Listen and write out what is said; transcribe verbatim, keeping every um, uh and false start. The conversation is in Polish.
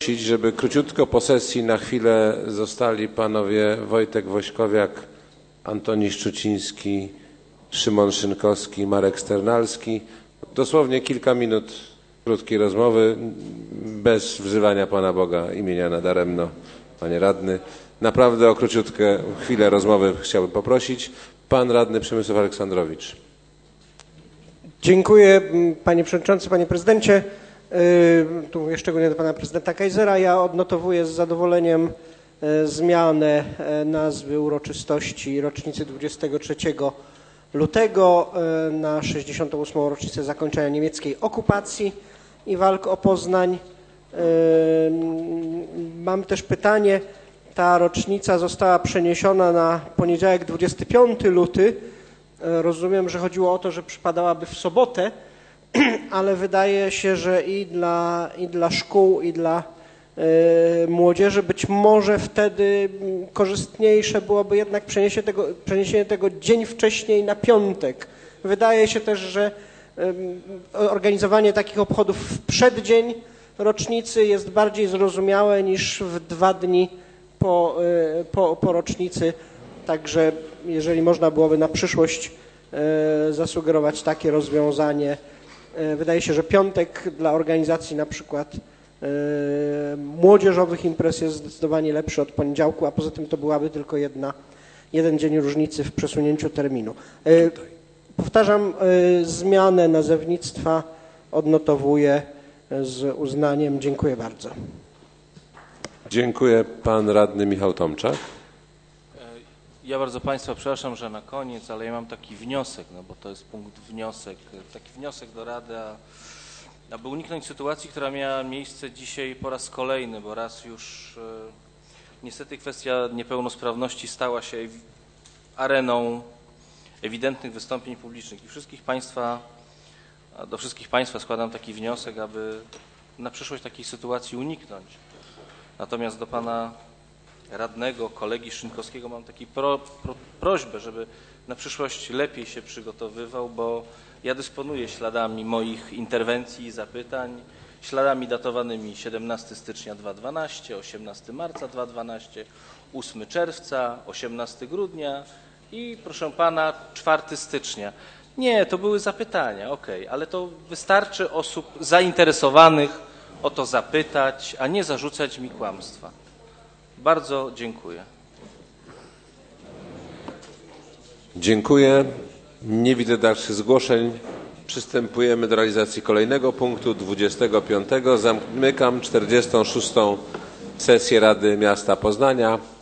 prosić, żeby króciutko po sesji na chwilę zostali panowie Wojtek Wośkowiak, Antoni Szczuciński, Szymon Szynkowski, Marek Sternalski. Dosłownie kilka minut krótkiej rozmowy, bez wzywania Pana Boga imienia nadaremno, Panie Radny. Naprawdę o króciutkę chwilę rozmowy chciałbym poprosić. Pan Radny Przemysław Aleksandrowicz. Dziękuję Panie Przewodniczący, Panie Prezydencie. Tu jeszcze szczególnie do Pana Prezydenta Kajzera. Ja odnotowuję z zadowoleniem zmianę nazwy uroczystości rocznicy dwudziestego trzeciego lutego na sześćdziesiątą ósmą rocznicę zakończenia niemieckiej okupacji i walk o Poznań. Mam też pytanie. Ta rocznica została przeniesiona na poniedziałek dwudziesty piąty luty. Rozumiem, że chodziło o to, że przypadałaby w sobotę, ale wydaje się, że i dla, i dla szkół, i dla y, młodzieży być może wtedy korzystniejsze byłoby jednak przeniesienie tego, przeniesienie tego dzień wcześniej na piątek. Wydaje się też, że y, organizowanie takich obchodów w przeddzień rocznicy jest bardziej zrozumiałe niż w dwa dni po, y, po, po rocznicy. Także jeżeli można byłoby na przyszłość y, zasugerować takie rozwiązanie, wydaje się, że piątek dla organizacji na przykład y, młodzieżowych imprez jest zdecydowanie lepszy od poniedziałku, a poza tym to byłaby tylko jedna, jeden dzień różnicy w przesunięciu terminu. Y, powtarzam, y, zmianę nazewnictwa odnotowuję z uznaniem. Dziękuję bardzo. Dziękuję. Pan Radny Michał Tomczak. Ja bardzo Państwa przepraszam, że na koniec, ale ja mam taki wniosek, no bo to jest punkt wniosek, taki wniosek do Rady, a, aby uniknąć sytuacji, która miała miejsce dzisiaj po raz kolejny, bo raz już e, niestety kwestia niepełnosprawności stała się areną ewidentnych wystąpień publicznych i wszystkich Państwa, do wszystkich Państwa składam taki wniosek, aby na przyszłość takiej sytuacji uniknąć. Natomiast do Pana radnego, kolegi Szynkowskiego mam taką pro, pro, prośbę, żeby na przyszłość lepiej się przygotowywał, bo ja dysponuję śladami moich interwencji i zapytań, śladami datowanymi siedemnastego stycznia dwa tysiące dwunastego, osiemnastego marca dwa tysiące dwunastego, ósmego czerwca, osiemnastego grudnia i proszę Pana czwartego stycznia. Nie, to były zapytania, okej, okay, ale to wystarczy osób zainteresowanych o to zapytać, a nie zarzucać mi kłamstwa. Bardzo dziękuję. Dziękuję. Nie widzę dalszych zgłoszeń. Przystępujemy do realizacji kolejnego punktu, dwudziestego piątego. Zamykam czterdziestą szóstą sesję Rady Miasta Poznania.